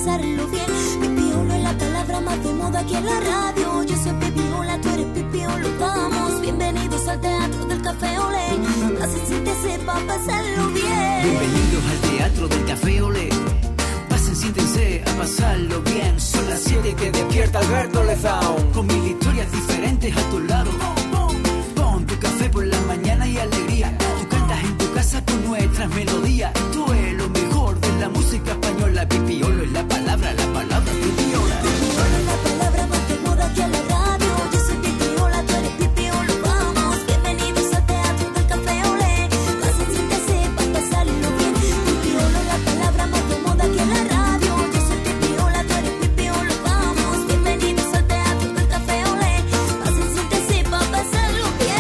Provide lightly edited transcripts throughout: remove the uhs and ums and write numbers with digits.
pasarlo bien. Pipiolo es la palabra más de moda aquí en la radio. Yo soy Pipiola, tú eres Pipiolo. Vamos, bienvenidos al Teatro del Café Olé. Así siéntese para pasarlo bien. Bienvenidos al Teatro del Café Olé. Pasen, siéntense a pasarlo bien. Son las 7 y te despierta Alberto Lezaun. Con mil historias diferentes a tu lado. Pon tu café por la mañana y alegría. Tú cantas en tu casa con nuestras melodías. Esto es lo mejor de la música española. Pipiolo es la palabra Pipiola. Pipiolo es la palabra más de moda aquí en la radio. Yo soy Pipiola, tú eres Pipiolo. Vamos, bienvenidos al Teatro del Café Olé. Pasen, siéntese para pasarlo bien. Pipiolo es la palabra más de moda aquí en la radio. Yo soy Pipiola, tú eres Pipiolo. Vamos, bienvenidos al Teatro del Café Olé. Pasen, siéntese para pasarlo bien.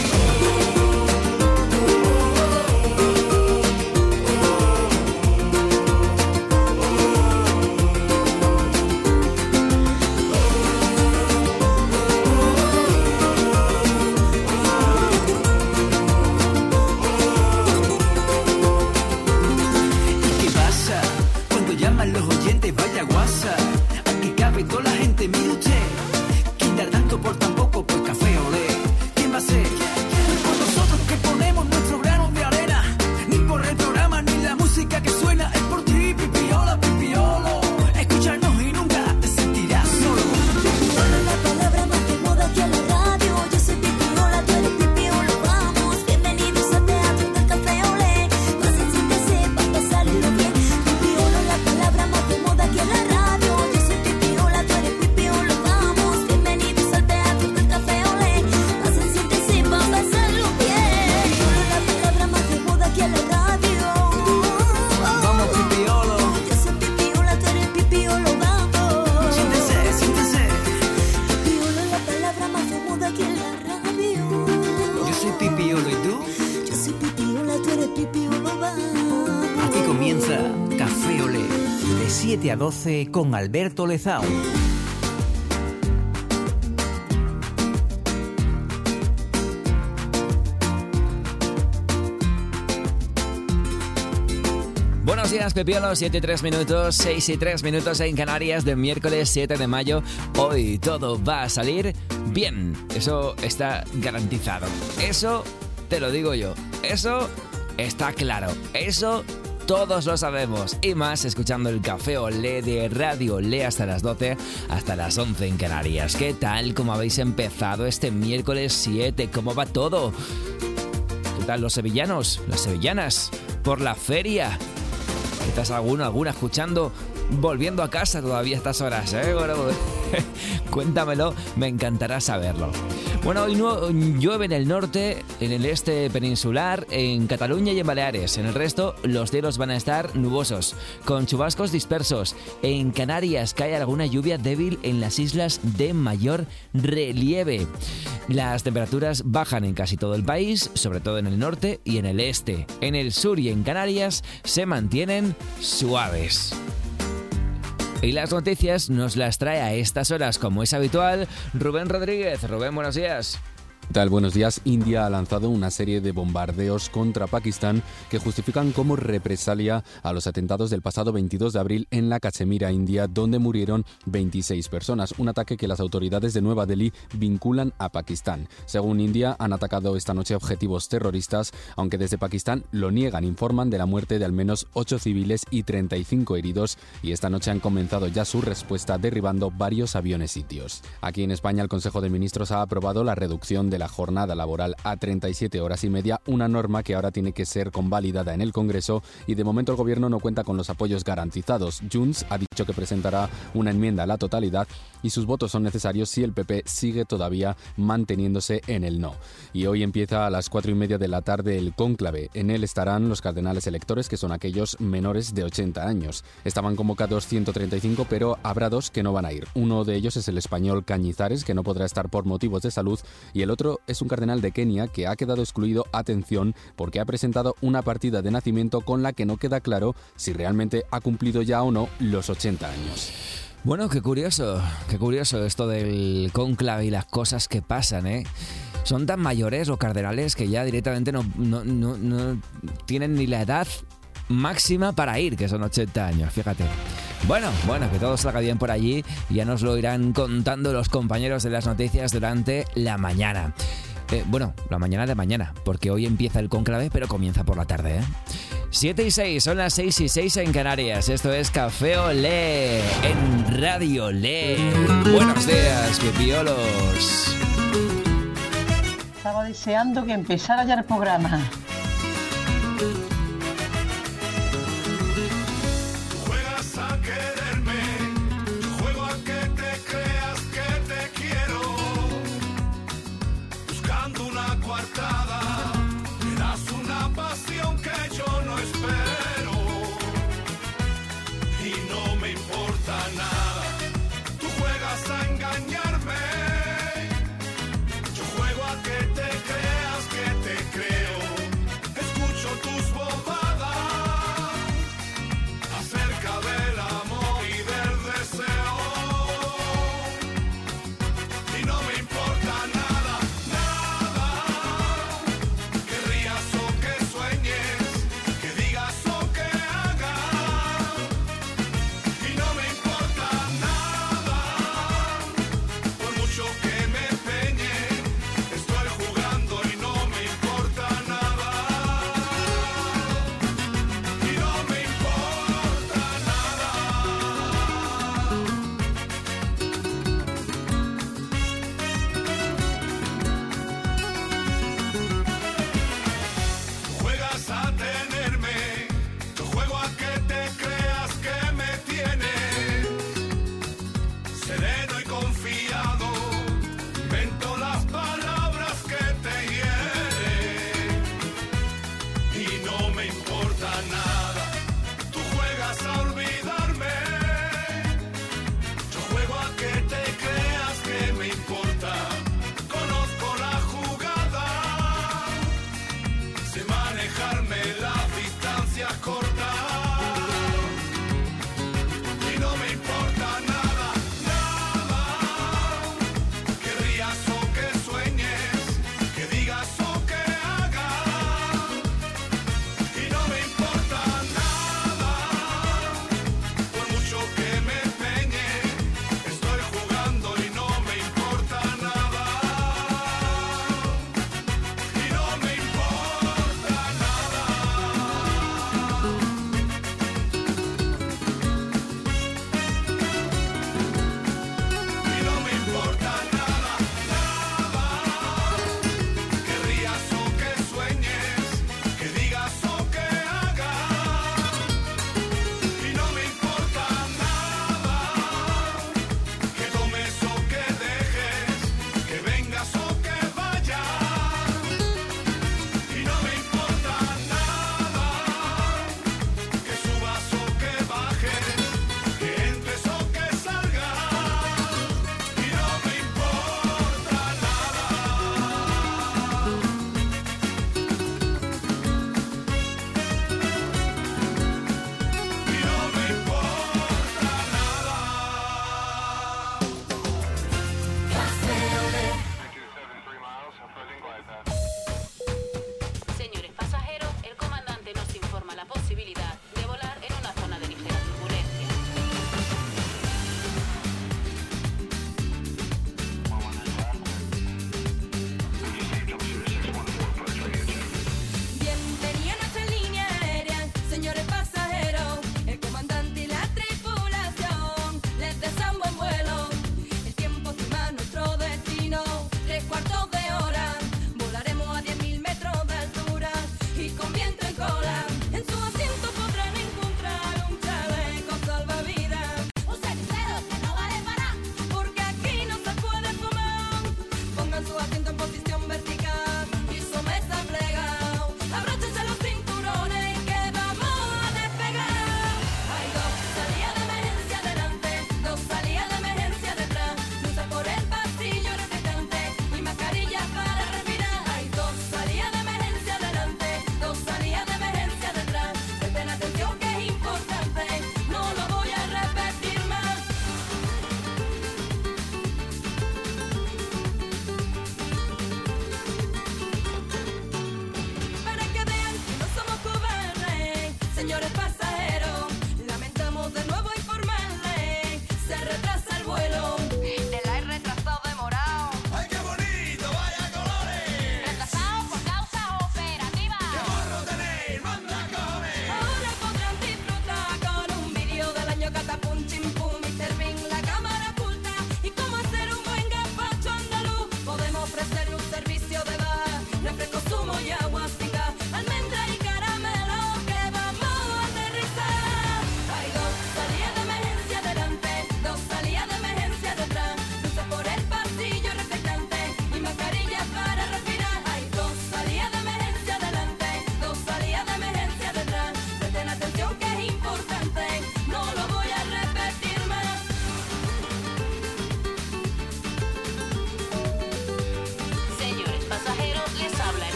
¿Y qué pasa? Cuando llaman los oyentes, vaya guasa. Aquí cabe toda la gente, mire usted. ¿Quién da tanto por tan poco? Pues Café Olé. ¿Quién va a ser? Pues nosotros que ponemos nuestro grano de arena. Ni por el programa ni la música que suena. Es por ti, Pipiola, Pipiolo. Escúchanos y nunca te sentirás solo. Pipiolo es la palabra más de moda aquí en la radio. Yo soy Pipiola, tú eres Pipiolo. Vamos, bienvenidos al Teatro del Café Olé. Pasen, siéntese para pasarlo bien. Pipiolo es la palabra más de moda aquí en la radio. Yo soy Pipiola, tú eres Pipiolo. Vamos, bienvenidos al Teatro del Café Olé. Pasen, siéntese para pasarlo bien. Pipiolo es la palabra más de moda aquí en la radio. Vamos, Pipiolo. Yo soy Pipiola, tú eres Pipiolo. Vamos. Siéntese. Pipiolo es la palabra más de moda aquí en la radio. Yo soy Pipiolo, ¿y tú? Yo soy Pipiola, tú eres Pipiolo, vamos. Aquí comienza Café Olé. De 7 a 12 con Alberto Lezaun. Buenos días, Pipiolos, 7 y 3 minutos, 6 y 3 minutos en Canarias de miércoles 7 de mayo. Hoy todo va a salir bien, eso está garantizado. Eso te lo digo yo, eso está claro, eso todos lo sabemos. Y más escuchando el Café Olé de Radio Olé hasta las 12, hasta las 11 en Canarias. ¿Qué tal? ¿Cómo habéis empezado este miércoles 7? ¿Cómo va todo? ¿Qué tal los sevillanos, las sevillanas? Por la feria. ¿Estás alguna escuchando? Volviendo a casa todavía a estas horas, ¿eh? Bueno, cuéntamelo, me encantará saberlo. Bueno, hoy no llueve en el norte, en el este peninsular, en Cataluña y en Baleares. En el resto, los cielos van a estar nubosos, con chubascos dispersos. En Canarias cae alguna lluvia débil en las islas de mayor relieve. Las temperaturas bajan en casi todo el país, sobre todo en el norte y en el este. En el sur y en Canarias se mantienen suaves. Y las noticias nos las trae a estas horas, como es habitual, Rubén Rodríguez. Rubén, buenos días. ¿Qué tal? Buenos días. India ha lanzado una serie de bombardeos contra Pakistán que justifican como represalia a los atentados del pasado 22 de abril en la Cachemira, India, donde murieron 26 personas. Un ataque que las autoridades de Nueva Delhi vinculan a Pakistán. Según India, han atacado esta noche objetivos terroristas, aunque desde Pakistán lo niegan. Informan de la muerte de al menos 8 civiles y 35 heridos, y esta noche han comenzado ya su respuesta derribando varios aviones sitios. Aquí en España, el Consejo de Ministros ha aprobado la reducción de la jornada laboral a 37 horas y media, una norma que ahora tiene que ser convalidada en el Congreso, y de momento el Gobierno no cuenta con los apoyos garantizados. Junts ha dicho que presentará una enmienda a la totalidad y sus votos son necesarios si el PP sigue todavía manteniéndose en el no. Y hoy empieza a las 4:30 de la tarde el cónclave. En él estarán los cardenales electores, que son aquellos menores de 80 años. Estaban convocados 135, pero habrá 2 que no van a ir. Uno de ellos es el español Cañizares, que no podrá estar por motivos de salud, y el otro es un cardenal de Kenia que ha quedado excluido, atención, porque ha presentado una partida de nacimiento con la que no queda claro si realmente ha cumplido ya o no los 80 años. Bueno, qué curioso esto del cónclave y las cosas que pasan, ¿eh? Son tan mayores los cardenales que ya directamente no tienen ni la edad máxima para ir, que son 80 años, fíjate. Bueno, que todo salga bien por allí y ya nos lo irán contando los compañeros de las noticias durante la mañana. La mañana de mañana, porque hoy empieza el cónclave, pero comienza por la tarde, 7:06, son las 6:06 en Canarias. Esto es Café Olé en Radio Olé. Buenos días, pipiolos. Estaba deseando que empezara ya el programa. Y no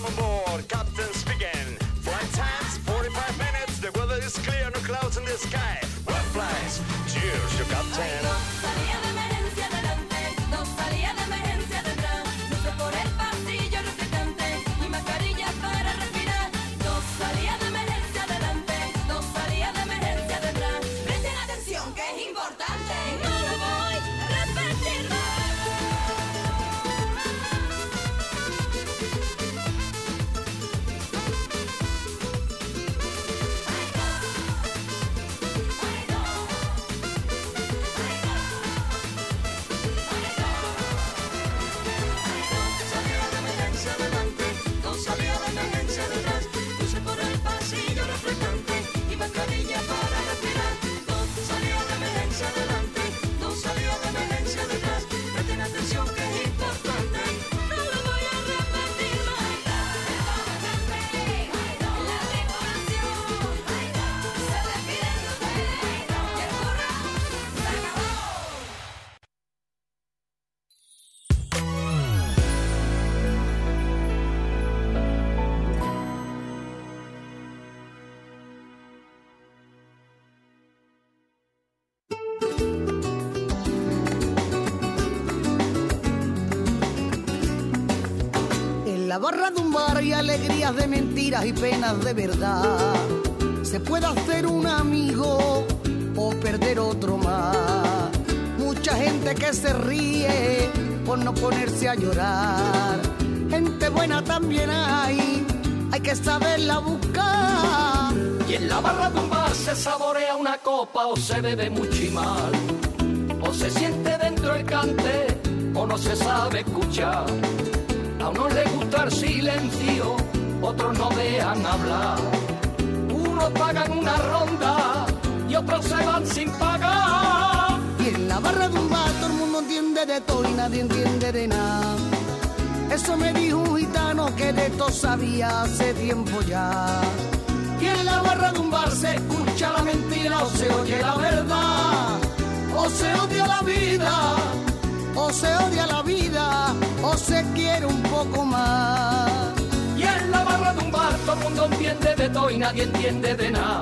Welcome aboard, Captain speaking. Flight time's 45 minutes. The weather is clear, no clouds in the sky. What flies? Cheers, your captain. Salida de emergencia adelante, dos salidas de emergencia detrás. Luces por el pasillo reflectante y mascarillas para respirar. Dos salidas de emergencia adelante, dos salidas de emergencia detrás. Presten atención que es importante. No lo voy a repetir más. La barra de un bar y alegrías de mentiras y penas de verdad. Se puede hacer un amigo o perder otro más. Mucha gente que se ríe por no ponerse a llorar. Gente buena también hay que saberla buscar. Y en la barra de un bar se saborea una copa o se bebe muchimal. O se siente dentro el cante o no se sabe escuchar. A unos les gusta el silencio, otros no dejan hablar. Unos pagan una ronda y otros se van sin pagar. Y en la barra de un bar todo el mundo entiende de todo y nadie entiende de nada. Eso me dijo un gitano que de todo sabía hace tiempo ya. Y en la barra de un bar se escucha la mentira o se oye la verdad. O se odia la vida, o se odia la vida, o se quiere un poco más. Y en la barra de un bar todo el mundo entiende de todo y nadie entiende de nada.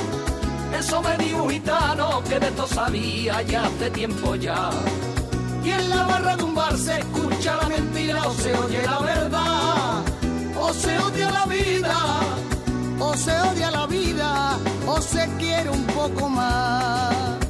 Eso me dijo un gitano que de todo sabía ya hace tiempo ya. Y en la barra de un bar se escucha la mentira o se oye la verdad. O se odia la vida, o se odia la vida, o se quiere un poco más.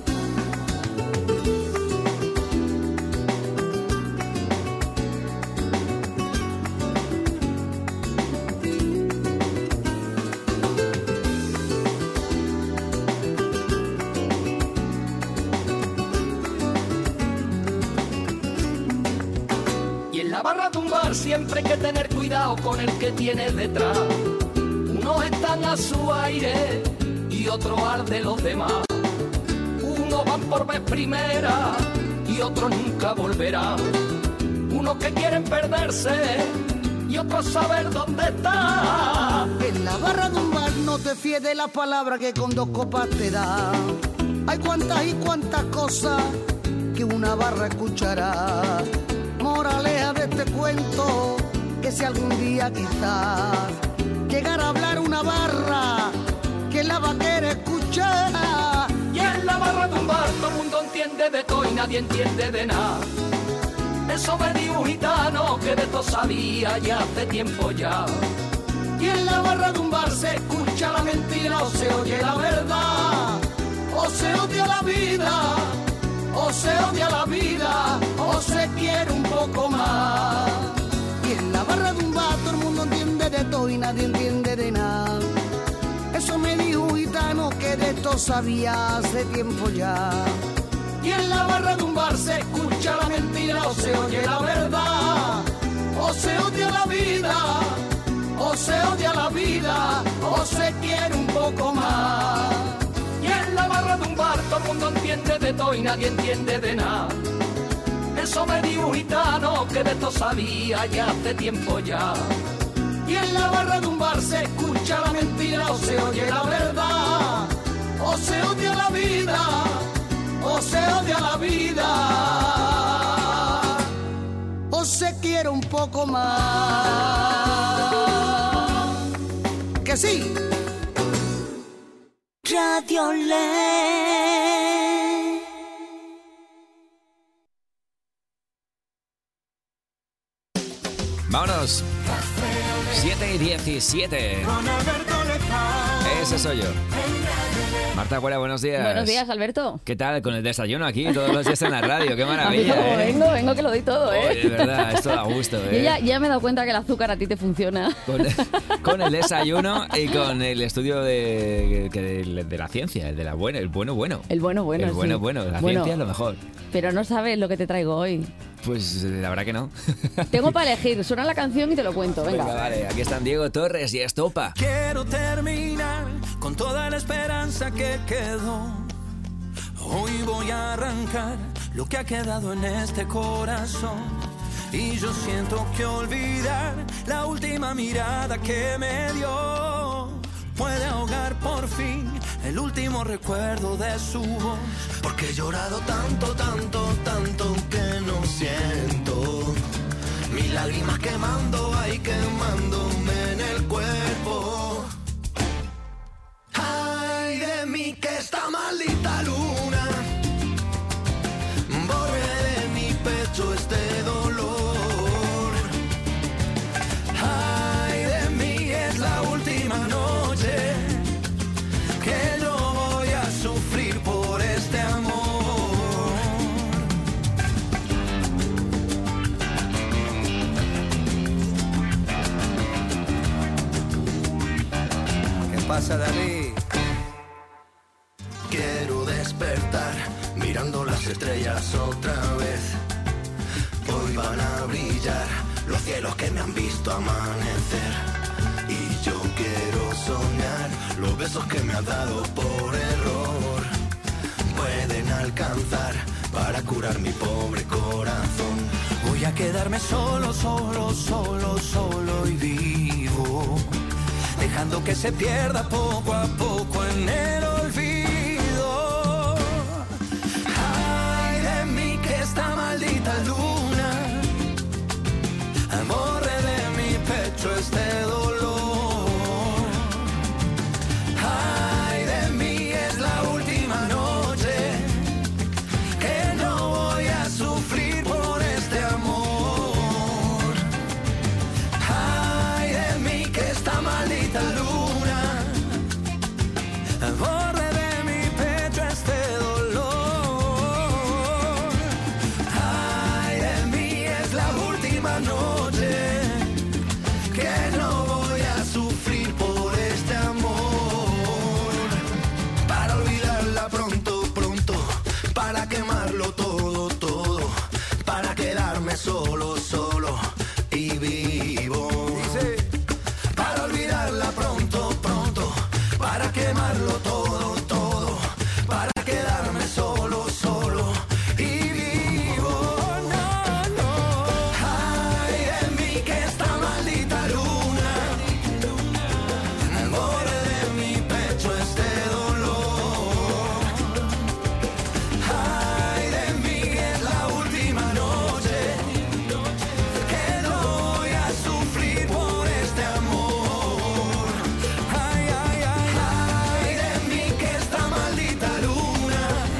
En la barra de un bar siempre hay que tener cuidado con el que tiene detrás. Unos están a su aire y otros al de los demás. Unos van por vez primera y otros nunca volverán. Unos que quieren perderse y otros saber dónde está. En la barra de un bar no te fíes de la palabra que con 2 copas te da. Hay cuantas y cuantas cosas que una barra escuchará. Moraleja de este cuento, que si algún día quizás llegar a hablar una barra, que la va a querer escuchar. Y en la barra de un bar todo el mundo entiende de todo y nadie entiende de nada. Eso me dijo un gitano que de todo sabía ya hace tiempo ya. Y en la barra de un bar se escucha la mentira o se oye la verdad. O se odia la vida, o se odia la vida, o se quiere un poco más. Y en la barra de un bar todo el mundo entiende de todo y nadie entiende de nada. Eso me dijo un gitano que de esto sabía hace tiempo ya. Y en la barra de un bar se escucha la mentira o se oye la verdad. O se odia la vida, o se odia la vida, o se quiere un poco más. Y en la barra de un bar todo el mundo entiende de todo y nadie entiende de nada. Eso me dijo un gitano que de esto sabía ya hace tiempo ya. Y en la barra de un bar se escucha la mentira o se oye la verdad. O se odia la vida, o se odia la vida, o se quiere un poco más. que sí. Radio Le. Vámonos. 7:17. Ese soy yo. Marta Güera, buenos días. Buenos días, Alberto. ¿Qué tal? Con el desayuno aquí, todos los días en la radio. ¡Qué maravilla! Vengo que lo doy todo, ¿eh? Oye, de verdad, esto da gusto, ¿eh? Yo ya me he dado cuenta que el azúcar a ti te funciona. Con el desayuno y con el estudio de la ciencia, el bueno. El bueno, El sí. bueno, la ciencia es lo mejor. Pero no sabes lo que te traigo hoy. Pues la verdad que no. Tengo para elegir, suena la canción y te lo cuento, venga. Vale, aquí están Diego Torres y Estopa. Quiero terminar con toda la esperanza que quedó. Hoy voy a arrancar lo que ha quedado en este corazón. Y yo siento que olvidar la última mirada que me dio puede ahogar por fin el último recuerdo de su voz. Porque he llorado tanto, tanto, tanto que no siento mis lágrimas quemando, ahí quemándome en el cuerpo. Ay de mí que esta maldita luna borre de mi pecho este dolor. Ay de mí es la última noche que yo voy a sufrir por este amor. ¿Qué pasa, David? Quiero despertar mirando las estrellas otra vez. Hoy van a brillar los cielos que me han visto amanecer. Y yo quiero soñar los besos que me has dado por error. Pueden alcanzar para curar mi pobre corazón. Voy a quedarme solo, solo, solo, solo y vivo, dejando que se pierda poco a poco en el olvido. Ay de mí que esta maldita luna borre de mi pecho este dolor. Ay de mí es la última noche que no voy a sufrir por este amor. Ay de mí que esta maldita luna borre de mi pecho este dolor. Ay de mí es la última noche que no voy a sufrir por este amor. Para olvidarla pronto, pronto, para quemarlo todo, todo, para quedarme solo, solo y vivo. Para olvidarla pronto, pronto, para quemarlo todo, todo, para quedarme solo, solo y vivo. No, no. Ay de mí que esta maldita luna borre de mi pecho este dolor. Ay de mí es la última noche que no voy a sufrir por este amor. Ay, ay, ay, ay de mí que esta maldita luna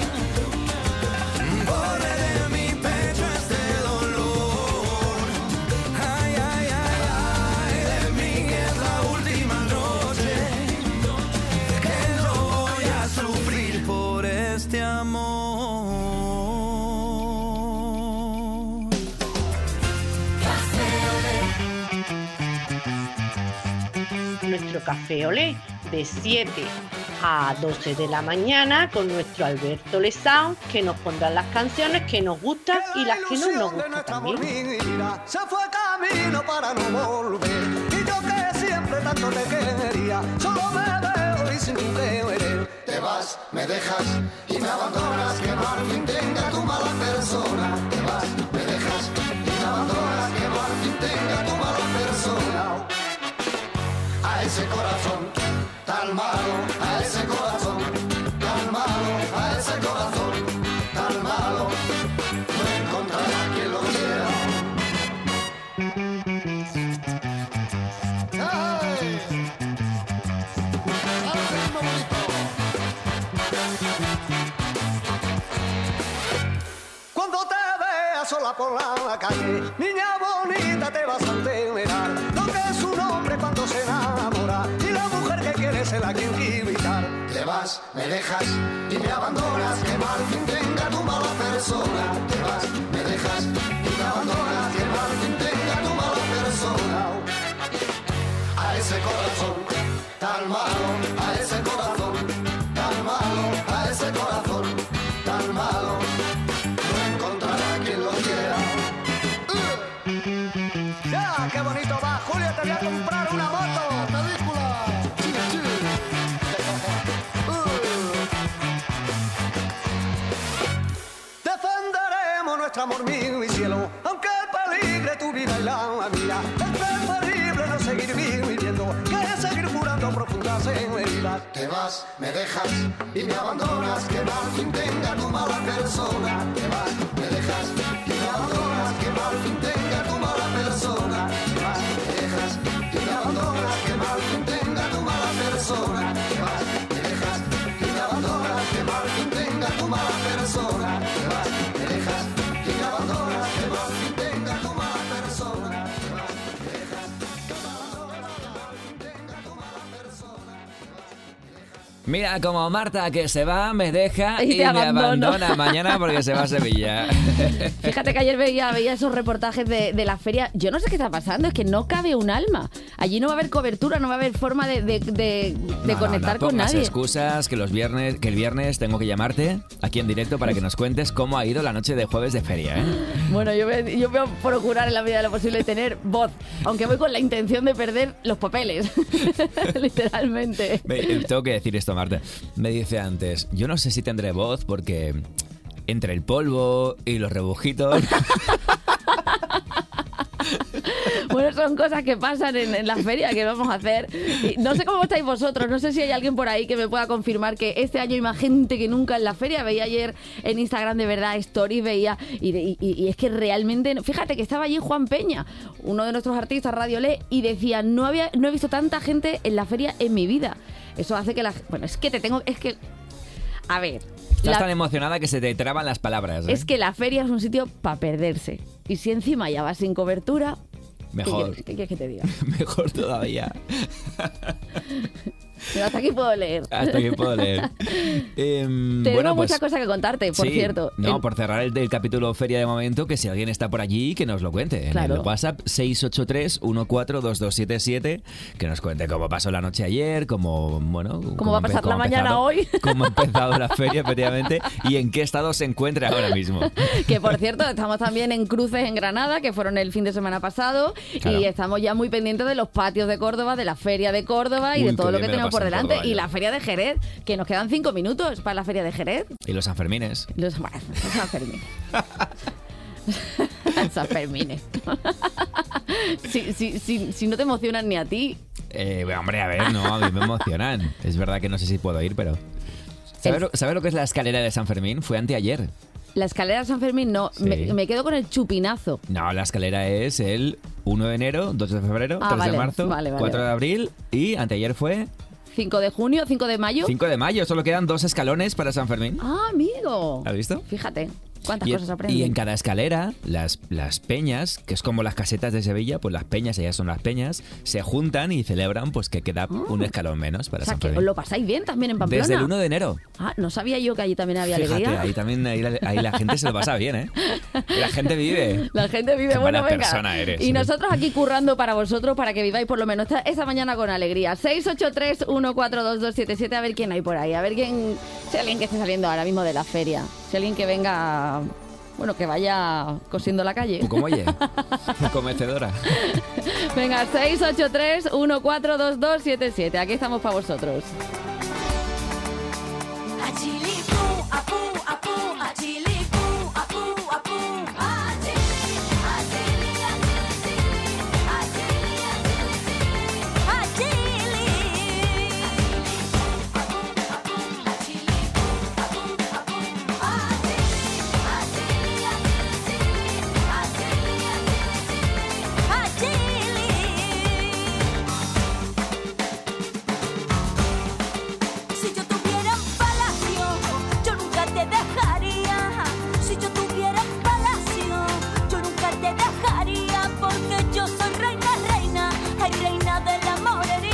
borre de mi pecho este dolor. Ay, ay, ay, ay de mí es la última noche que no voy a sufrir por este amor. Nuestro café olé de 7 a 12 de la mañana con nuestro Alberto Lesao, que nos pondrá las canciones que nos gustan y las que no nos gustan también. Se fue camino para no volver. Y yo que siempre tanto te quería, solo me veo y sin querer. Te vas, me dejas y me abandonas, que no al fin tenga tu mala persona. Te vas, me dejas y me abandonas, que no al fin tenga tu mala persona. A ese corazón tan malo, a ese corazón tan malo, a ese corazón tan malo, no encontrará quien lo quiera. Ay. Cuando te veas sola por la calle, niña bonita, te vas a enterar lo que es un hombre cuando se enamora y la mujer que quiere se la quiere invitar. Te vas, me dejas y me abandonas, que mal fin tenga tu mala persona. Te vas, me dejas y me abandonas, que mal fin tenga tu mala persona. A ese corazón tan malo, a ese corazón tan malo, a ese corazón tan malo, no encontrará quien lo quiera. Ya, qué bonito va, Julio, te voy a comprar una moto. Película. Defenderemos nuestro amor, mío y cielo, aunque peligre tu vida y la mía. Es preferible no seguir viviendo que seguir jurando profundas heridas. Te vas, me dejas y me abandonas, que mal fin tenga tu mala persona. Te vas, me dejas y me abandonas, que mal fin tenga tu mala persona. Te vas, me dejas y me abandonas, que mal fin tenga tu mala persona. Te vas, me dejas y me abandonas, que mal fin tenga tu mala persona. Te vas, me dejas y me abandonas, que mal fin tenga tu mala persona. Te vas, me dejas y me abandonas, que mal fin tenga tu mala persona. Mira, como Marta que se va, me deja Y y, te me abandono. abandona mañana porque se va a Sevilla. Fíjate que ayer veía esos reportajes de la feria. Yo no sé qué está pasando, es que no cabe un alma. Allí no va a haber cobertura, no va a haber forma de conectar con pongas nadie. excusas que el viernes tengo que llamarte aquí en directo para que nos cuentes cómo ha ido la noche de jueves de feria, ¿eh? Bueno, yo voy a procurar en la medida de lo posible tener voz, aunque voy con la intención de perder los papeles, literalmente. Tengo que decir esto, Marta. Me dice antes, yo no sé si tendré voz porque entre el polvo y los rebujitos... Bueno, son cosas que pasan en la feria que vamos a hacer. Y no sé cómo estáis vosotros, no sé si hay alguien por ahí que me pueda confirmar que este año hay más gente que nunca en la feria. Veía ayer en Instagram de verdad stories, veía y es que realmente, fíjate que estaba allí Juan Peña, uno de nuestros artistas, Radio Le, y decía, no he visto tanta gente en la feria en mi vida. Eso hace que a ver, Estás tan emocionada que se te traban las palabras, ¿eh? es que la feria es un sitio para perderse. Y si encima ya vas sin cobertura, Mejor. ¿qué quieres que te diga? Mejor todavía. Pero hasta aquí puedo leer. Hasta aquí puedo leer. Tengo muchas cosas que contarte, por sí, cierto. No, por cerrar el capítulo feria de momento, que si alguien está por allí, que nos lo cuente. Claro. En el WhatsApp 683-142277, que nos cuente cómo pasó la noche ayer, cómo va a pasar la mañana hoy. Cómo ha empezado la feria, efectivamente, y en qué estado se encuentra ahora mismo. Que por cierto, estamos también en Cruces en Granada, que fueron el fin de semana pasado, Claro. y estamos ya muy pendientes de los patios de Córdoba, de la feria de Córdoba y Uy, de todo qué lo bien que me lo tenemos por pasé en delante. Córdoba Y yo. la feria de Jerez, que nos quedan 5 minutos para la feria de Jerez. Y los Sanfermines. Los San Fermín. San Fermín. Si no te emocionan ni a ti. Hombre, a ver, no, a mí me emocionan. Es verdad que no sé si puedo ir, pero... ¿Sabes lo que es la escalera de San Fermín? Fue anteayer. La escalera de San Fermín, no. Sí. Me quedo con el chupinazo. No, la escalera es el 1 de enero, 2 de febrero, 3 vale, de marzo, vale. 4 de abril y anteayer fue 5 de junio, 5 de mayo. 5 de mayo. Solo quedan 2 escalones para San Fermín. Ah, amigo. ¿Has visto? Fíjate, cuántas Y, cosas aprendes. y en cada escalera, las peñas, que es como las casetas de Sevilla, pues las peñas, ellas son las peñas, se juntan y celebran pues que queda un escalón menos para O sea, San que Fermín. os lo pasáis bien también en Pamplona. Desde el 1 de enero. Ah, no sabía yo que allí también había Fíjate, alegría. ahí también ahí la gente se lo pasa bien, ¿eh? La gente vive. La gente vive, Qué bueno, buena venga. persona eres. Y nosotros aquí currando para vosotros, para que viváis por lo menos esa mañana con alegría. 683-142277, a ver quién hay por ahí. A ver si hay alguien que esté saliendo ahora mismo de la feria. Si hay alguien que venga... Bueno, que vaya cosiendo la calle. ¿Tú cómo oye? Comecedora. Venga, 683-142277. Aquí estamos para vosotros. Si yo tuviera un palacio dejaría. Si yo tuviera un palacio, yo nunca te dejaría, porque yo soy reina, reina, ay, reina de la morería.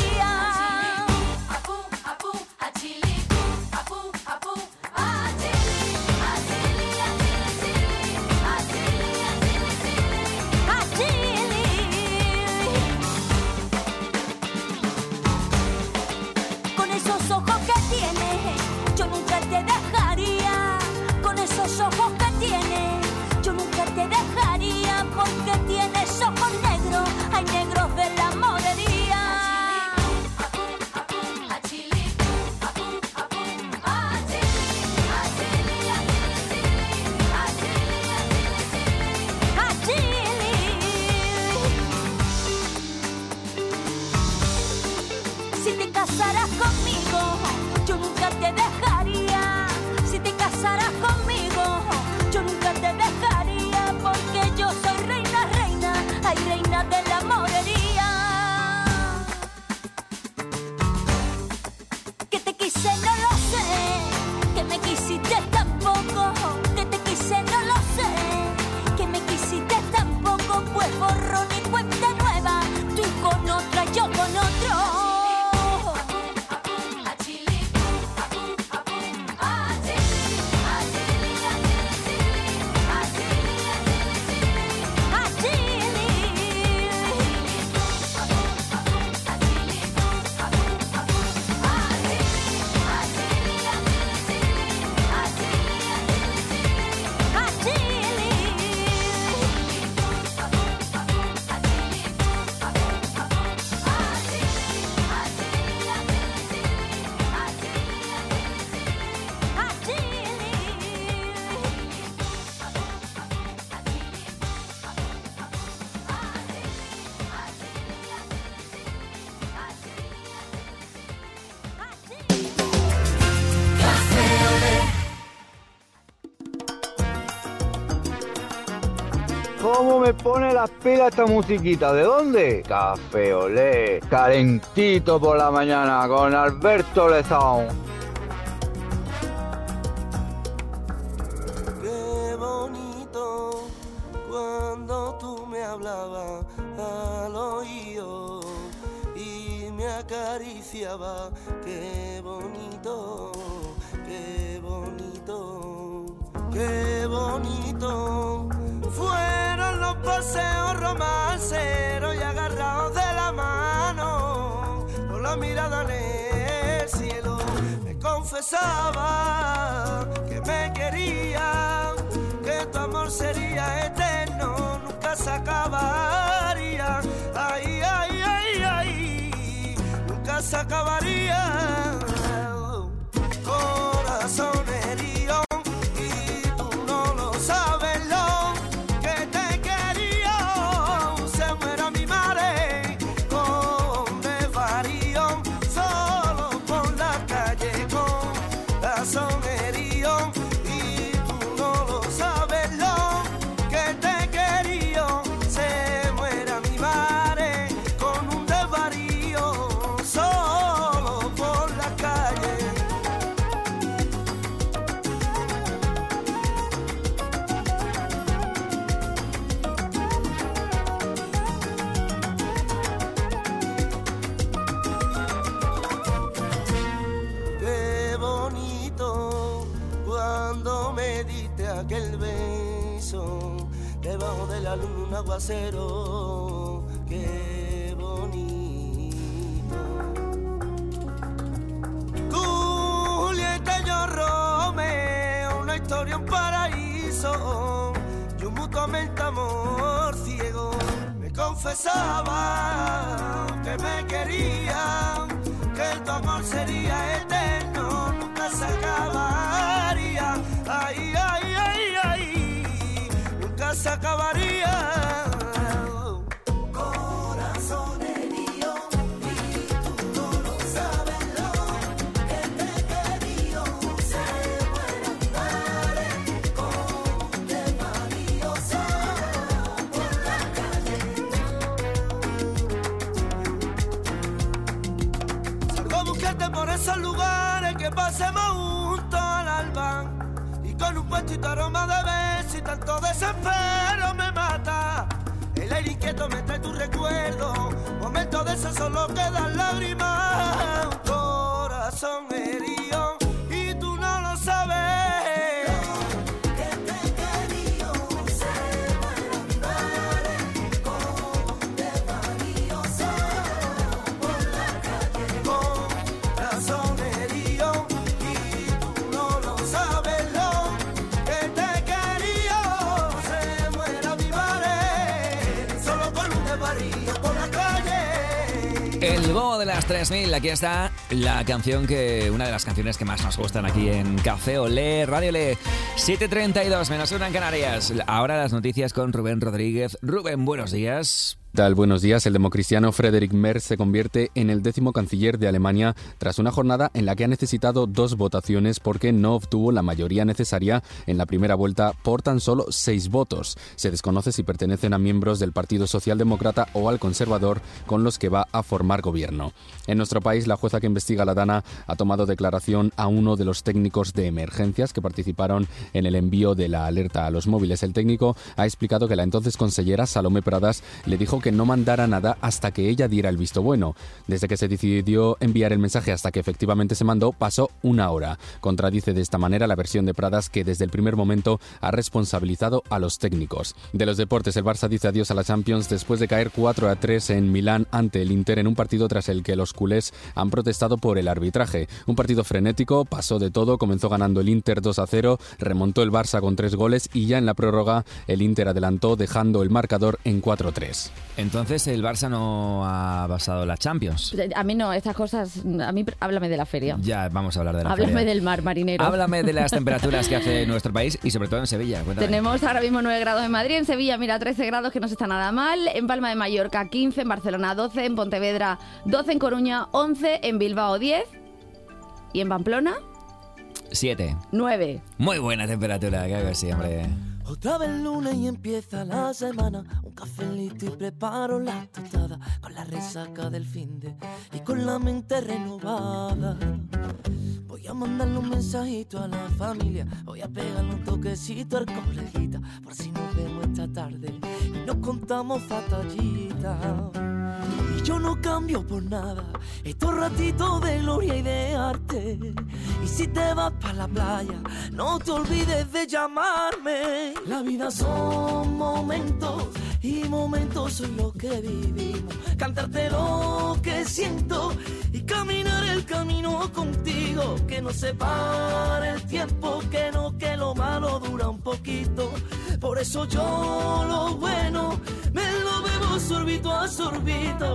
Con esos ojos que tiene, yo nunca te dejaría. Con esos ojos que tiene, yo nunca te dejaría, porque tienes ojos negros, hay negros de la morería. Si te casaras conmigo, yo nunca te dejaría. Si te casaras conmigo, yo nunca te dejaría, porque yo soy reina, reina, ay, reina de la morería. Que te quise no lo sé, que me quisiste tampoco. Que te quise no lo sé, que me quisiste tampoco. Pues borrón y cuenta nueva, tú con otra, yo con otro. ¿Cómo me pone las pilas esta musiquita? ¿De dónde? Café Olé, calentito por la mañana con Alberto Lezón. Qué bonito cuando tú me hablabas al oído y me acariciaba. Qué bonito, qué bonito, qué bonito. Fueron los paseos romanceros y agarrados de la mano, con la mirada en el cielo, me confesaba que me quería, que tu amor sería eterno, nunca se acabaría. Ay, ay, ay, ay, nunca se acabaría. Corazón herido, y tú no lo sabes lo que te quería. Se muera mi madre con desvarío, solo por la calle con corazón herido, y tú no lo sabes lo que te quería. Se muera mi madre con un desvarío, solo por la calle. Qué bonito cuando me diste aquel beso debajo de la luna, un aguacero. Qué bonito. Julieta y yo Romeo, una historia, un paraíso y un mutuamente amor ciego. Me confesaba que me quería, que tu amor sería eterno, nunca se acabaría. Ay, ay, ay, ay, nunca se acabaría. Corazón herido, y tú no lo sabes lo que te quería. Se muera mi madre con desvarío, solo por la calle. Salgo a buscarte por esos lugares que pasemos juntos al alba, y con un puestito aroma de beso y tanto desespero me mata. El aire inquieto me trae tu recuerdo, momentos de esos solo quedan lágrimas. Un corazón herido y tú no lo sabes. El Bobo de las 3000, aquí está la canción una de las canciones que más nos gustan aquí en Café Olé, Radio Olé. 7:32 menos 1 en Canarias. Ahora las noticias con Rubén Rodríguez. Rubén, buenos días. Tal, buenos días. El democristiano Friedrich Merz se convierte en el 10º canciller de Alemania tras una jornada en la que ha necesitado 2 votaciones porque no obtuvo la mayoría necesaria en la primera vuelta por tan solo 6 votos. Se desconoce si pertenecen a miembros del Partido Socialdemócrata o al Conservador con los que va a formar gobierno. En nuestro país, la jueza que investiga la Dana ha tomado declaración a uno de los técnicos de emergencias que participaron en el envío de la alerta a los móviles. El técnico ha explicado que la entonces consellera Salomé Pradas le dijo que no mandara nada hasta que ella diera el visto bueno. Desde que se decidió enviar el mensaje hasta que efectivamente se mandó, pasó 1 hora. Contradice de esta manera la versión de Pradas, que desde el primer momento ha responsabilizado a los técnicos. De los deportes, el Barça dice adiós a la Champions después de caer 4-3 en Milán ante el Inter en un partido tras el que los culés han protestado por el arbitraje. Un partido frenético, pasó de todo, comenzó ganando el Inter 2-0, remontó el Barça con 3 goles y ya en la prórroga el Inter adelantó dejando el marcador en 4-3. Entonces el Barça no ha pasado la Champions. A mí no, estas cosas... A mí háblame de la feria. Ya, vamos a hablar de la Háblame feria. del mar, marinero. Háblame de las temperaturas que hace nuestro país y sobre todo en Sevilla. Cuéntame. Tenemos ahora mismo 9 grados en Madrid, en Sevilla, mira, 13 grados, que no se está nada mal. En Palma de Mallorca, 15, en Barcelona, 12, en Pontevedra, 12, en Coruña, 11, en Bilbao, 10. ¿Y en Pamplona? 7. 9. Muy buena temperatura, claro que sí, hombre. Otra vez lunes y empieza la semana. Un cafelito y preparo la tostada con la resaca del finde y con la mente renovada. Voy a mandarle un mensajito a la familia, voy a pegarle un toquecito al coleguita por si nos vemos esta tarde y nos contamos batallitas. Y yo no cambio por nada estos ratitos de gloria y de arte. Y si te vas pa' la playa, no te olvides de llamarme. La vida son momentos y momentos son lo que vivimos. Cantarte lo que siento y caminar el camino contigo. Que no se pare el tiempo, que lo malo dura un poquito. Por eso yo lo bueno me lo bebo sorbito a sorbito.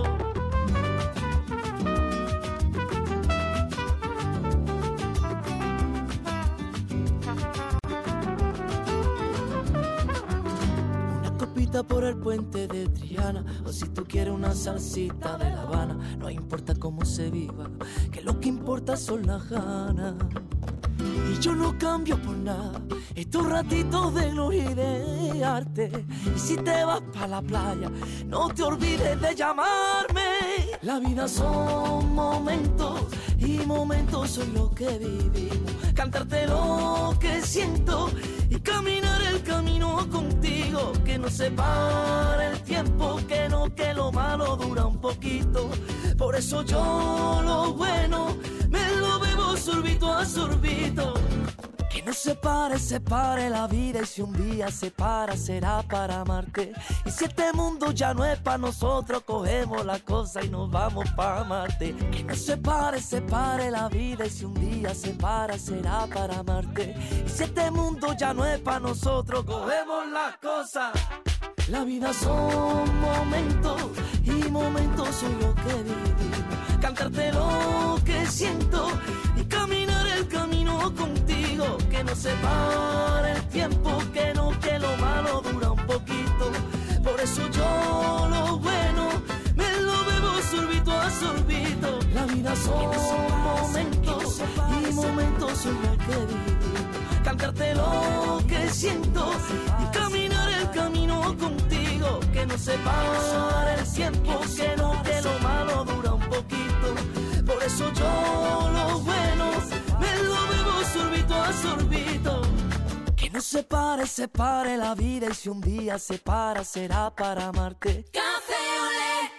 Por el puente de Triana, o si tú quieres una salsita de La Habana, no importa cómo se viva, que lo que importa son las ganas. Y yo no cambio por nada estos ratitos de gloria y de arte. Y si te vas pa' la playa, no te olvides de llamarme. La vida son momentos y momentos son lo que vivimos. Cantarte lo que siento y caminar el camino contigo. Que no se pare el tiempo, que lo malo dura un poquito. Por eso yo lo bueno me lo bebo sorbito a sorbito. Que no se pare la vida. Y si un día se para, será para amarte. Y si este mundo ya no es para nosotros, cogemos la cosa y nos vamos pa' Marte. Que no se pare la vida. Y si un día se para, será para amarte. Y si este mundo ya no es para nosotros, cogemos la cosa. La vida son momentos y momentos son lo que vivimos. Cantarte lo que siento y caminar el camino contigo. Que no se pare el tiempo, que lo malo dura un poquito. Por eso yo lo bueno me lo bebo sorbito a sorbito. La vida son momentos y momentos son lo que vivimos. Cantarte lo que siento y caminar el camino contigo. Que no se pare el tiempo, que lo malo dura un poquito. Por eso yo lo bueno me lo bebo sorbito a sorbito. separe la vida y si un día se para será para amarte. Café Olé.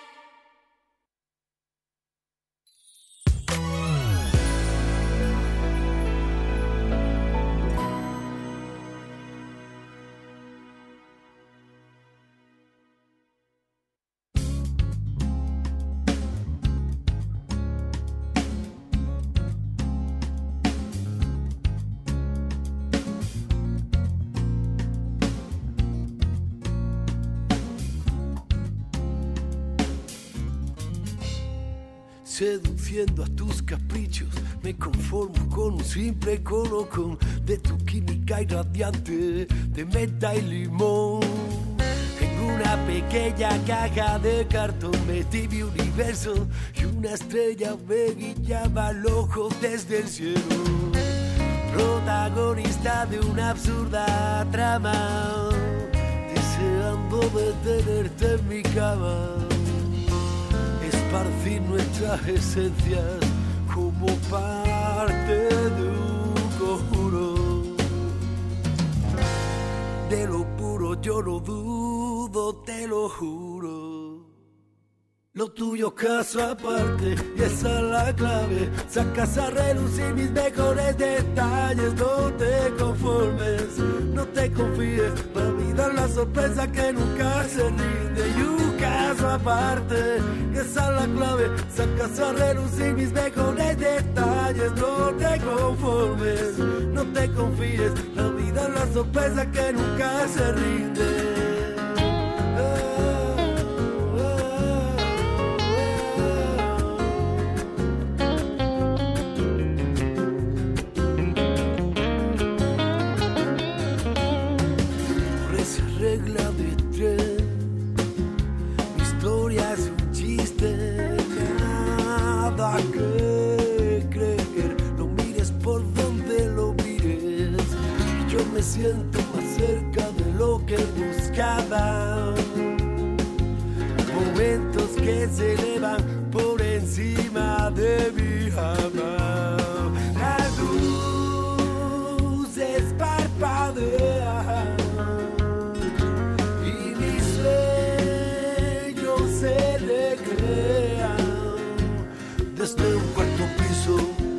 Seduciendo a tus caprichos, me conformo con un simple colocón de tu química irradiante de menta y limón. En una pequeña caja de cartón metí mi universo y una estrella me guiñaba al ojo desde el cielo. Protagonista de una absurda trama, deseando detenerte en mi cama. Esparcir nuestras esencias como parte de un conjuro. De lo puro yo no dudo, te lo juro. Lo tuyo caso aparte y esa es la clave. Sacas a relucir mis mejores detalles. No te conformes, no te confíes. La vida es la sorpresa que nunca se rinde. Y un caso aparte y esa es la clave. Sacas a relucir mis mejores detalles. No te conformes, no te confíes. La vida es la sorpresa que nunca se rinde. Regla de tres, mi historia es un chiste, nada que creer, lo mires por donde lo mires, y yo me siento más cerca de lo que buscaba, momentos que se elevan por encima de mi alma, la luz es parpadea. Desde un cuarto piso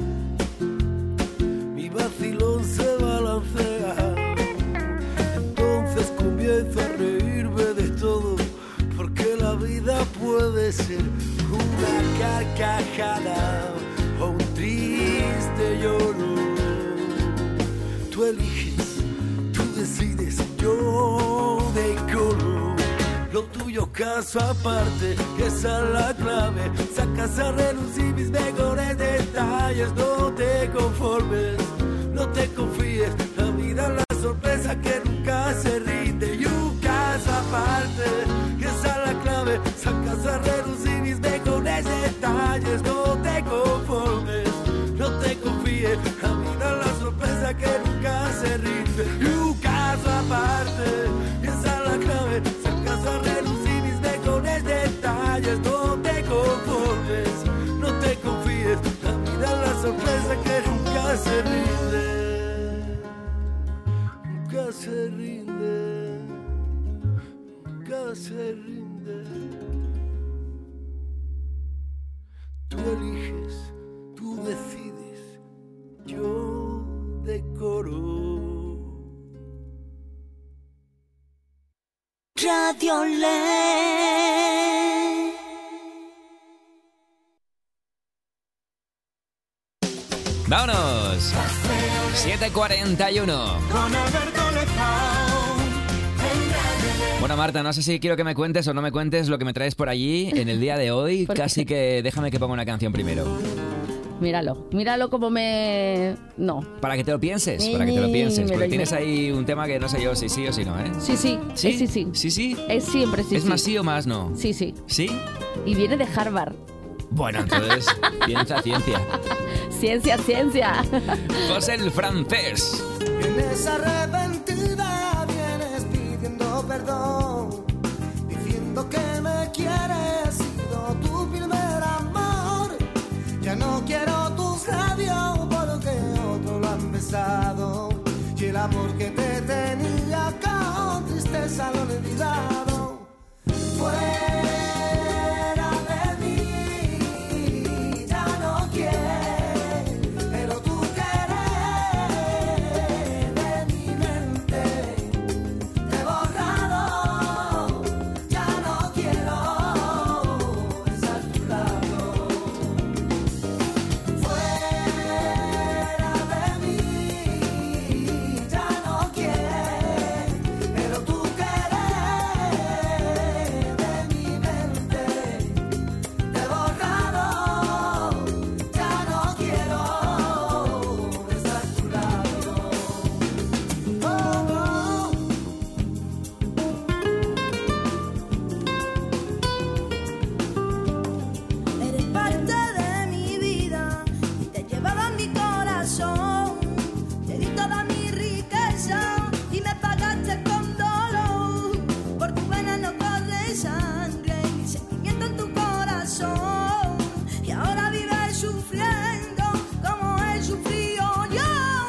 mi vacilón se balancea. Entonces comienzo a reírme de todo, porque la vida puede ser una carcajada o un triste lloro. Tú eliges, tú decides, yo decoro. Lo tuyo caso aparte, que esa es la clave. Sacas a relucir mis mejores detalles. No te conformes, no te confíes. La vida es la sorpresa que nunca se rinde. Y un caso aparte, que esa es la clave. Sacas a relucir mis mejores detalles. No te conformes, no te confíes. La vida es la sorpresa que nunca se rinde. Y un caso aparte, que esa es la clave. A relucir mis mejores detalles. No te conformes, no te confíes. La vida es la sorpresa que nunca se rinde. Nunca se rinde. Nunca se rinde. Tú eliges, tú decides, yo decoro. Radio Olé. ¡Vámonos! 7:41. Bueno, Marta, no sé si quiero que me cuentes o no me cuentes lo que me traes por allí en el día de hoy. Casi que déjame que ponga una canción primero. Míralo como me... No. Para que te lo pienses, porque tienes ahí un tema que no sé yo si sí o si no, ¿eh? Sí. ¿Sí? Sí. ¿Sí? Es siempre sí. ¿Es más sí o más no? Sí. ¿Sí? Y viene de Harvard. Bueno, entonces, ciencia. Ciencia. José el francés. Vienes arrepentida, vienes pidiendo perdón, diciendo que me quieres, sido tu primer amor. Ya no quiero tus labios porque otros lo han besado, y el amor que te promesa lo olvidado. Fuera de mí, ya no quiere, pero tú quieres de mi mente. Te he borrado, ya no quiero besar tu labio. Fuera de mí, ya no quieres, pero tú quieres de mi mente. Te he borrado, ya no quiero besar tu labio. Oh, no. Eres parte de mi vida y te llevaba mi corazón. Te di toda mi riqueza y me pagaste con dolor. Por tu vena no corre sangre ni sentimiento en tu corazón. Y ahora vives sufriendo como he sufrido yo.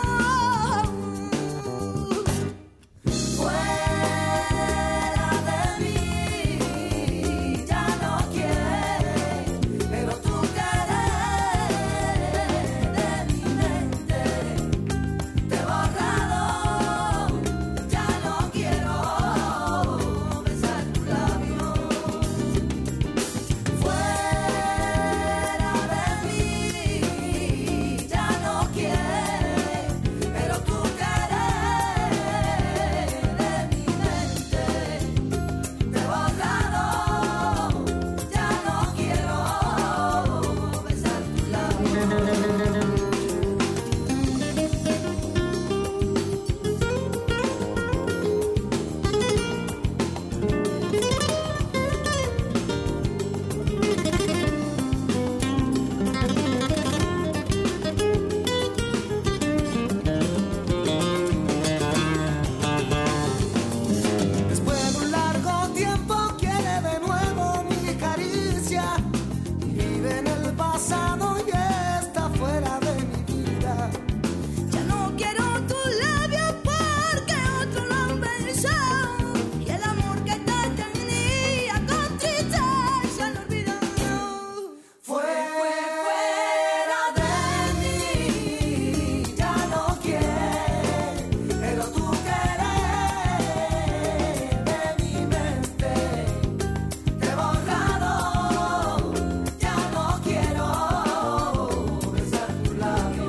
Fuera de mí, ya no quieres, pero tú quieres de mi mente. Te he borrado, ya no quiero besar tu labio. Fuera de mí, ya no quieres, pero tú quieres de mi mente. Te he borrado, ya no quiero besar tu labio. Después de un largo tiempo quiere de nuevo mi caricia. Vive en el pasado y está fuera de mi vida. Ya no quiero tus labios porque otro lo han besado. Y el amor que te tenía con tristeza lo olvidó. Fuera de mí, ya no quieres, pero tú quieres de mi mente. Te he borrado, ya no quiero besar tu labio.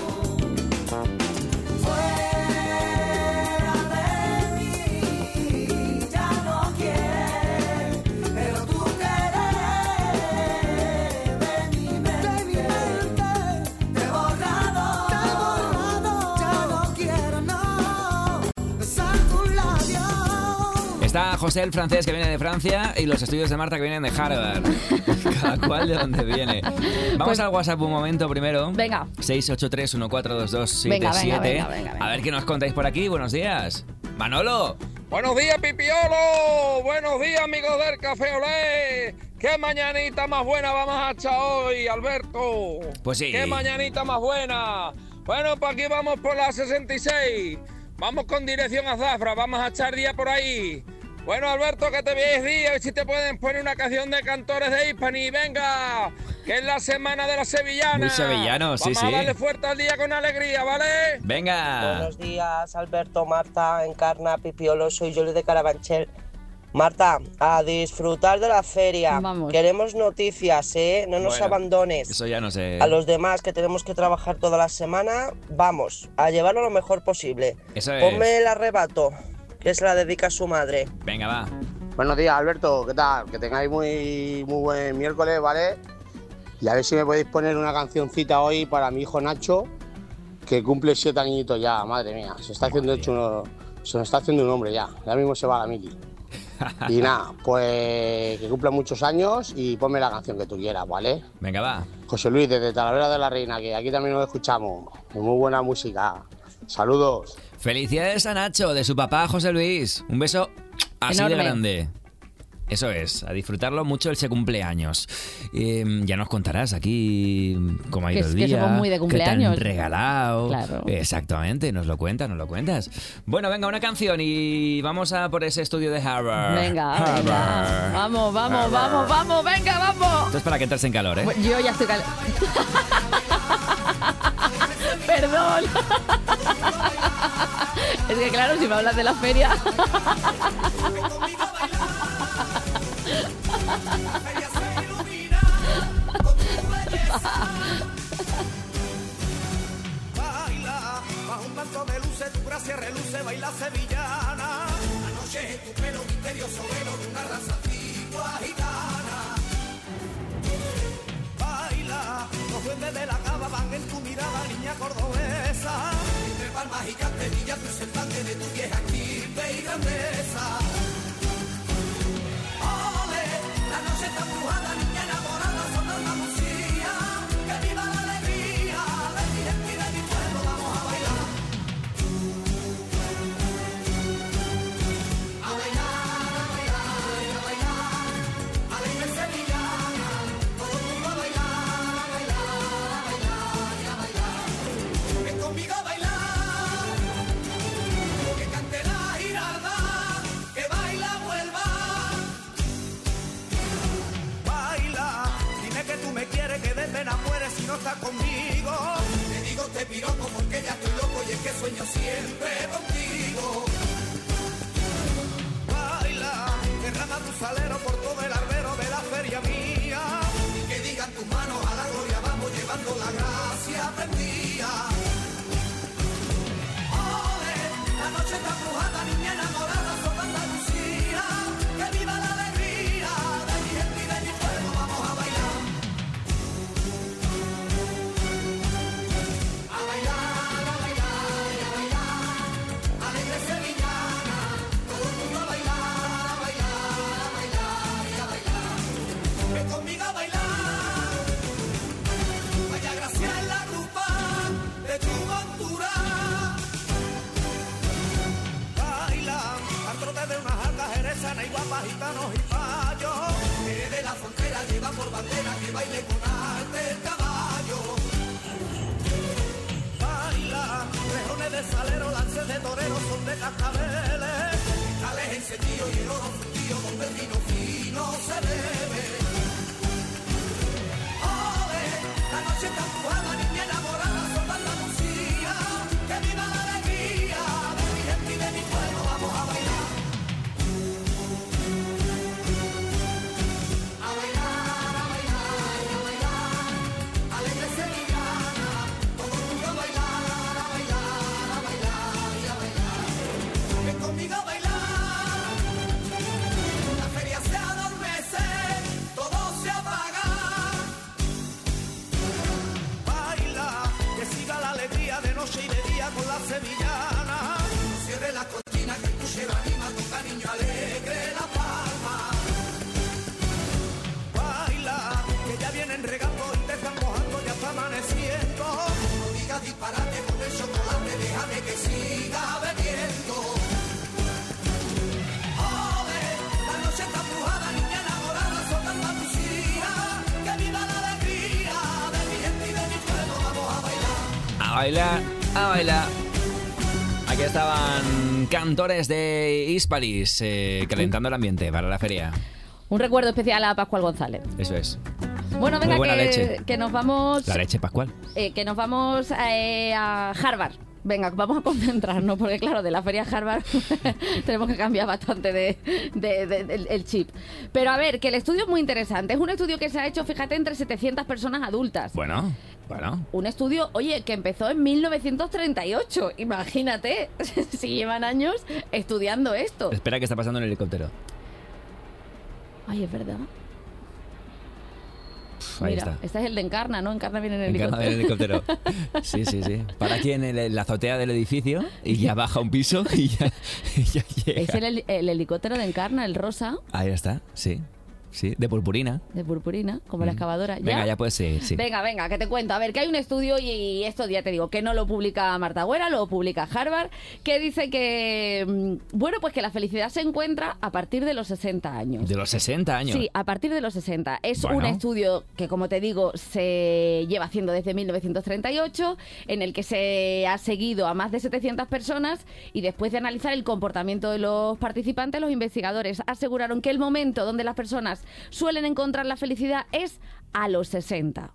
Fuera de mí, ya no quieres, pero tú quieres de mi mente. Te he borrado, ya no quiero besar tu labio. Está José el francés que viene de Francia y los estudios de Marta que vienen de Harvard. Cada cual de donde viene. Vamos Pues- al WhatsApp un momento primero. Venga. 683-142277. Venga. A ver qué nos contáis por aquí. Buenos días. Manolo. Buenos días, Pipiolo. Buenos días, amigos del Café Olé. Qué mañanita más buena vamos a echar hoy, Alberto. Pues sí. Qué mañanita más buena. Bueno, pues aquí vamos por la 66. Vamos con dirección a Zafra. Vamos a echar día por ahí. Bueno, Alberto, que te veis día. A ver si te pueden poner una canción de Cantores de Hispani. Venga, que es la semana de la sevillana. Muy sevillano, sí, Vamos sí. a darle fuerte al día con alegría, ¿vale? Venga. Buenos días, Alberto, Marta, Encarna, Pipiolo, soy Yoli de Carabanchel. Marta, a disfrutar de la feria. Vamos. Queremos noticias, ¿eh? No nos Bueno, abandones. Eso ya no sé. A los demás que tenemos que trabajar toda la semana, vamos, a llevarlo lo mejor posible. Eso es. Ponme el arrebato, que se la dedica a su madre. Venga, va. Buenos días, Alberto, ¿qué tal? Que tengáis muy buen miércoles, ¿vale? Y a ver si me podéis poner una cancioncita hoy para mi hijo Nacho, que cumple 7 añitos ya, madre mía. Se nos está haciendo un hombre ya. Ya mismo se va a la mili. Y nada, pues que cumpla muchos años y ponme la canción que tú quieras, ¿vale? Venga, va. José Luis, desde Talavera de la Reina, que aquí también nos escuchamos. Muy buena música. Saludos. Felicidades a Nacho, de su papá José Luis. Un beso así Enorme. de grande. Eso es, a disfrutarlo mucho el ese cumpleaños. Ya nos contarás aquí cómo ha ido el día. Que somos muy de cumpleaños. ¿Qué te han regalado? Claro. Exactamente, nos lo cuentas. Bueno, venga, una canción y vamos a por ese estudio de Harvard. Venga. Vamos, venga, vamos. Esto es para que entres en calor, ¿eh? Yo ya estoy calor. Perdón. Es que claro, si me hablas de la feria. Baila, bajo un manto de luces, tu gracia reluce, baila sevillana. Anoche tu pelo misterioso, velo de una raza antigua gitana. Baila, los duendes de la cava van en tu mirada, niña cordobesa. Entre palmas y canterillas, tu semblante de tu vieja estirpe y grandeza. Ole, la noche está embrujada, niña enamorada, son Andalucía. Que viva la alegría de mi gente y de mi pueblo, vamos a bailar. A bailar, alegre sevillana, todo el mundo a bailar, y a bailar. Ven conmigo a bailar, que cante la giralda, que baila vuelva. Baila, dime que tú me quieres, que de pena mueres si no estás conmigo. Te digo te piropo porque ya estoy loco y es que sueño siempre contigo. Baila, derrama tu salero por todo el albero de la feria mía. Y que digan tus manos a la gloria, vamos llevando la gracia prendida. Ole, la noche está embrujada, niña enamorada, son Andalucía. Que viva la alegría de mi gente y de mi pueblo, vamos a bailar. A bailar, alegre sevillana, todo el mundo a bailar, y a bailar. Ven conmigo a bailar, vaya gracia en la rupa de tu montura. Baila, al trote de unas altas jerezanas y guapas, gitanos y payos. Eres de la frontera, lleva por bandera que baile con arte el caballo. Baila, rejones de salero, lances de torero, son de cascabeles. Cristales encendidos y el oro fundido, donde el vino fino se bebe. Ole, la noche está empujada, niña enamorada, son de Andalucía. Que viva la alegría de mi gente y de mi pueblo, vamos a bailar. A bailar, alegre sevillana, todo el mundo a bailar, y a bailar. Ven conmigo a bailar, la feria se adormece, todo se apaga. Baila, que siga la alegría de noche y de día con la sevillana. Cierre las cortinas que el puchero anima, toca niño alegre la palma. Baila, que ya vienen regando y te están mojando, ya está amaneciendo. No digas disparate con el chocolate, déjame que siga bebiendo. Ole, la noche está embrujada, niña enamorada, son de Andalucía. Que viva la alegría de mi gente y de mi pueblo, vamos a bailar. A bailar. Aquí estaban cantores de Hispalis calentando el ambiente para la feria. Un recuerdo especial a Pascual González. Eso es. Bueno, venga, Muy buena leche. que nos vamos. La leche Pascual. Que nos vamos a Harvard. Venga, vamos a concentrarnos, porque claro, de la feria Harvard tenemos que cambiar bastante el chip. Pero a ver, que el estudio es muy interesante. Es un estudio que se ha hecho, fíjate, entre 700 personas adultas. Bueno. Un estudio, oye, que empezó en 1938. Imagínate, si llevan años estudiando esto. Espera, ¿qué está pasando en el helicóptero? Ay, es verdad. Ahí Mira, está. este es el de Encarna, ¿no? Encarna viene en el Encarna helicóptero. del helicóptero. Sí. Para aquí en la azotea del edificio y ya baja un piso y ya llega. Es el helicóptero de Encarna, el rosa. Ahí está, sí. Sí, de purpurina. De purpurina, como la excavadora. Venga, ya puedes seguir, sí. Venga, que te cuento. A ver, que hay un estudio y esto ya te digo, que no lo publica Marta Agüera, lo publica Harvard, que dice que, bueno, pues que la felicidad se encuentra a partir de los 60 años. ¿De los 60 años? Sí, a partir de los 60. Es Bueno. un estudio que, como te digo, se lleva haciendo desde 1938, en el que se ha seguido a más de 700 personas y después de analizar el comportamiento de los participantes, los investigadores aseguraron que el momento donde las personas suelen encontrar la felicidad es a los 60.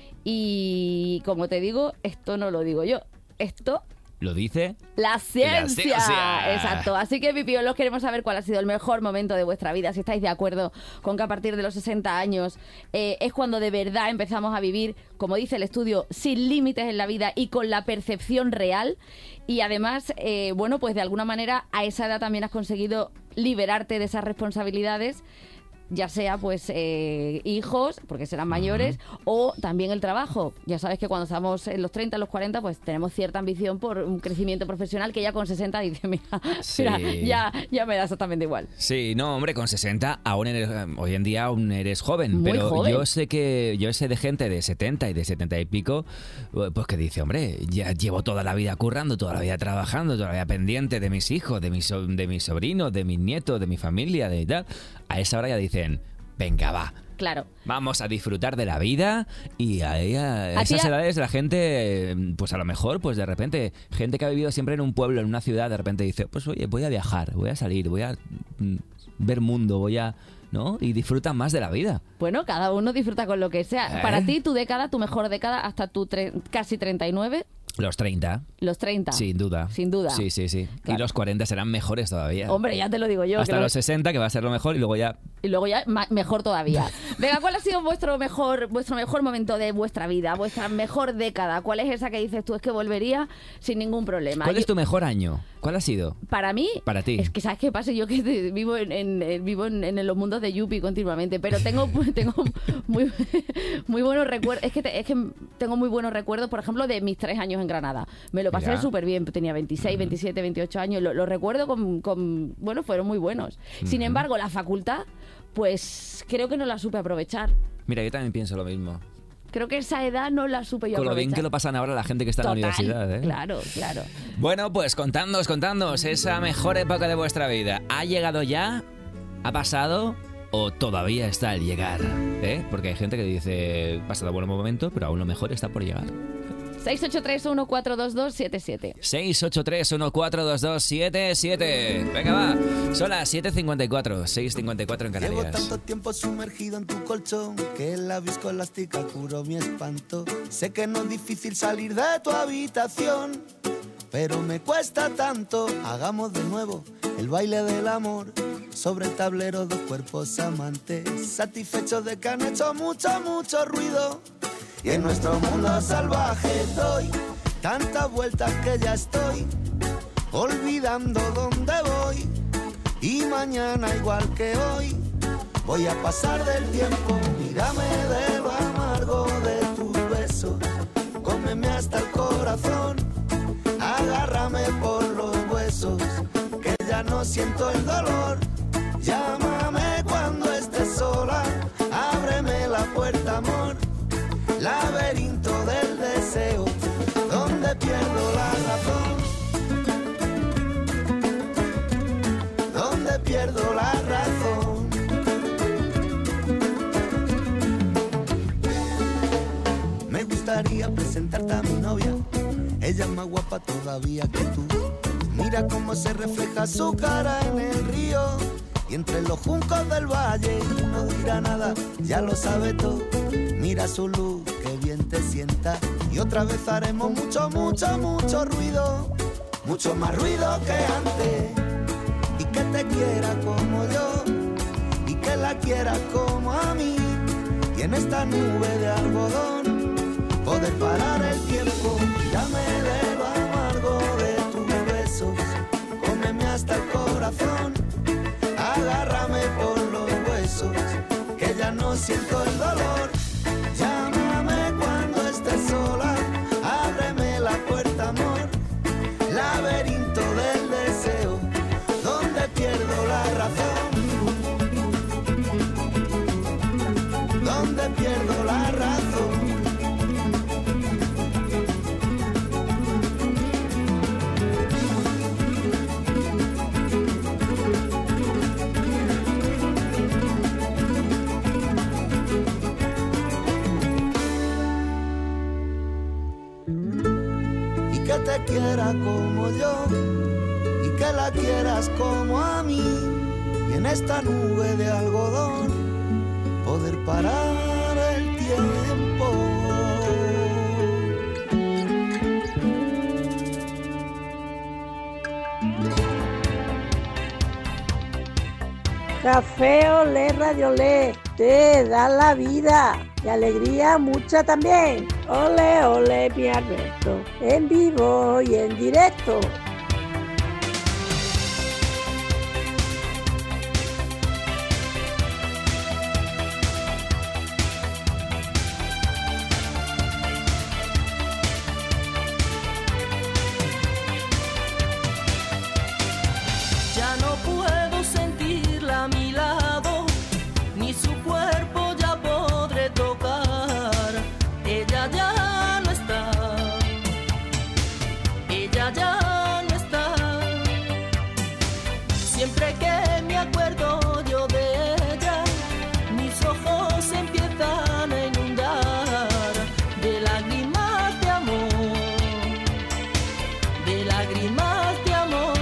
Y como te digo, esto no lo digo yo, esto ¿Lo dice? la ciencia. La ciencia. Exacto. Así que, pipiolos, queremos saber cuál ha sido el mejor momento de vuestra vida. Si estáis de acuerdo con que a partir de los 60 años es cuando de verdad empezamos a vivir, como dice el estudio, sin límites en la vida y con la percepción real. Y además, bueno, pues de alguna manera a esa edad también has conseguido liberarte de esas responsabilidades, ya sea pues hijos, porque serán mayores, o también el trabajo. Ya sabes que cuando estamos en los 30, en los 40, pues tenemos cierta ambición por un crecimiento profesional que ya con 60 dice, mira, Sí. mira, ya me da exactamente igual. Sí, no, hombre, con 60 aún hoy en día aún eres joven, Muy pero joven. yo sé de gente de 70 y de 70 y pico, pues que dice, hombre, ya llevo toda la vida currando, toda la vida trabajando, toda la vida pendiente de mis hijos, de mis sobrinos, de mis nietos, de mi familia, de tal. A esa hora ya dicen, venga, va. Claro. Vamos a disfrutar de la vida y a ¿A esas ti edades la gente, pues a lo mejor, pues de repente, gente que ha vivido siempre en un pueblo, en una ciudad, de repente dice, pues oye, voy a viajar, voy a salir, voy a ver mundo, voy a... ¿no? Y disfrutan más de la vida. Bueno, cada uno disfruta con lo que sea. Para ti, tu década, tu mejor década, hasta tu casi 39... Los 30. Los 30. Sin duda. Sin duda. Sí. Claro. Y los 40 serán mejores todavía. Hombre, ya te lo digo yo. Hasta que los 60, que va a ser lo mejor, y luego ya... Y luego ya mejor todavía. Venga, ¿cuál ha sido vuestro mejor momento de vuestra vida? Vuestra mejor década. ¿Cuál es esa que dices tú? Es que volvería sin ningún problema. ¿Cuál es tu mejor año? ¿Cuál ha sido? Para mí... Para ti. Es que, ¿sabes qué pasa? Yo que vivo en los mundos de Yupi continuamente, pero tengo muy buenos recuerdos. Es que tengo muy buenos recuerdos, por ejemplo, de mis 3 años en Granada. Me lo pasé Mira. súper bien. Tenía 26, 27, 28 años. Lo recuerdo bueno, fueron muy buenos. Sin embargo, la facultad, pues creo que no la supe aprovechar. Mira, yo también pienso lo mismo. Creo que esa edad no la supe yo Con lo aprovechar. bien que lo pasan ahora la gente que está Total, en la universidad, ¿eh? Claro. Bueno, pues contadnos esa mejor época de vuestra vida. ¿Ha llegado ya? ¿Ha pasado? ¿O todavía está al llegar? Porque hay gente que dice, pasado buen momento, pero aún lo mejor está por llegar. 683-1422-77. 683-1422-77. Venga, va. Son las 7:54, 6:54 en Llevo Canarias. tanto tiempo sumergido en tu colchón que la viscoelástica curó mi espanto. Sé que no es difícil salir de tu habitación, pero me cuesta tanto. Hagamos de nuevo el baile del amor sobre el tablero, dos cuerpos amantes, satisfechos de que han hecho mucho ruido. Y en nuestro mundo salvaje doy tantas vueltas que ya estoy olvidando dónde voy. Y mañana igual que hoy voy a pasar del tiempo. Mírame de lo amargo de tus besos, cómeme hasta el corazón, agárrame por los huesos, que ya no siento el dolor. Llámame cuando estés sola, ábreme la puerta, amor. Laberinto del deseo, donde pierdo la razón, donde pierdo la razón. Me gustaría presentarte a mi novia, ella es más guapa todavía que tú. Mira cómo se refleja su cara en el río y entre los juncos del valle, y no dirá nada, ya lo sabe todo. Mira su luz, que bien te sienta, y otra vez haremos mucho ruido, mucho más ruido que antes, y que te quiera como yo, y que la quiera como a mí, y en esta nube de algodón poder parar el tiempo. Mírame de lo amargo de tus besos, cómeme hasta el corazón, agárrame por los huesos, que ya no siento el dolor. Llámame cuando estés sola, ábreme la puerta, amor. Laberinto del deseo, donde pierdo la razón, te quiera como yo y que la quieras como a mí, y en esta nube de algodón poder parar el tiempo. Café Olé, Radio Olé, te da la vida y alegría mucha también. Olé, olé, mi Alberto, en vivo y en directo. Ya no puedo sentirla a mi lado, ni su cuerpo ya podré tocar. Ella ya no está, ella ya no está. Siempre que me acuerdo yo de ella, mis ojos se empiezan a inundar de lágrimas de amor, de lágrimas de amor.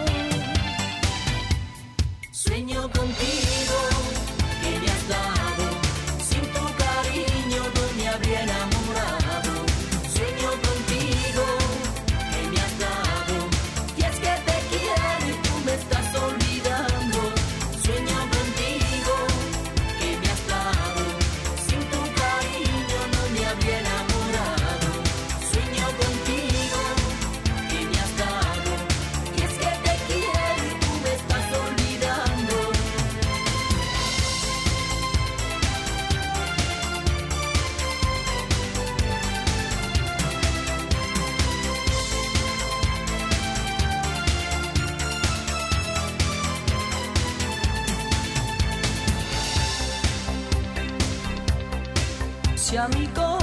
Sueño contigo, que me has dado, sin tu cariño no me habría enamorado. Sueño contigo, que me has dado, y es que te quiero y tú me estás olvidando. Sueño contigo, que me has dado, sin tu cariño no me habría enamorado. Sueño contigo, que me has dado, y es que te quiero y tú me estás olvidando. Si a mi corazón